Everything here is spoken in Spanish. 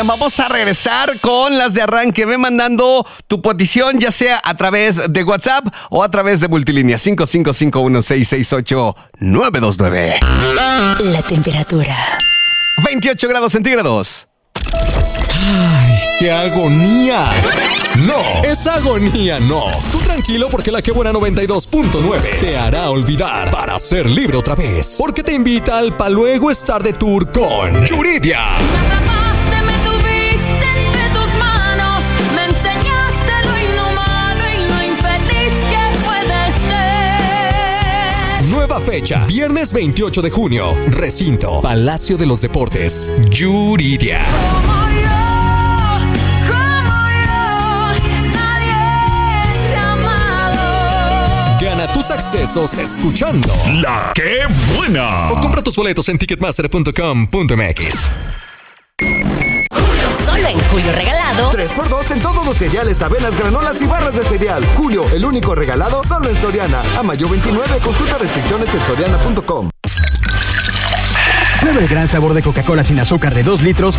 Vamos a regresar con las de arranque. Ve mandando tu petición, ya sea a través de WhatsApp o a través de multilínea 5551668929. La temperatura. 28 grados centígrados. ¡Ay, qué agonía! No, esa agonía no. Tú tranquilo porque la Que Buena 92.9 te hará olvidar para ser libre otra vez. Porque te invita al Pa' Luego estar de tour con Yuridia. Me tuviste entre tus manos, me enseñaste lo inhumano y lo infeliz que puede ser. Nueva fecha, viernes 28 de junio, recinto, Palacio de los Deportes, Yuridia. Como yo, nadie te ha amado. Gana tus accesos escuchando La Que Buena. o compra tus boletos en ticketmaster.com.mx. Solo en Julio Regalado. 3x2 en todos los cereales, avenas, granolas y barras de cereal. Julio, el único regalado solo en Soriana. A mayo 29, consulta restricciones en soriana.com. Prueba el gran sabor de Coca-Cola sin azúcar de 2 litros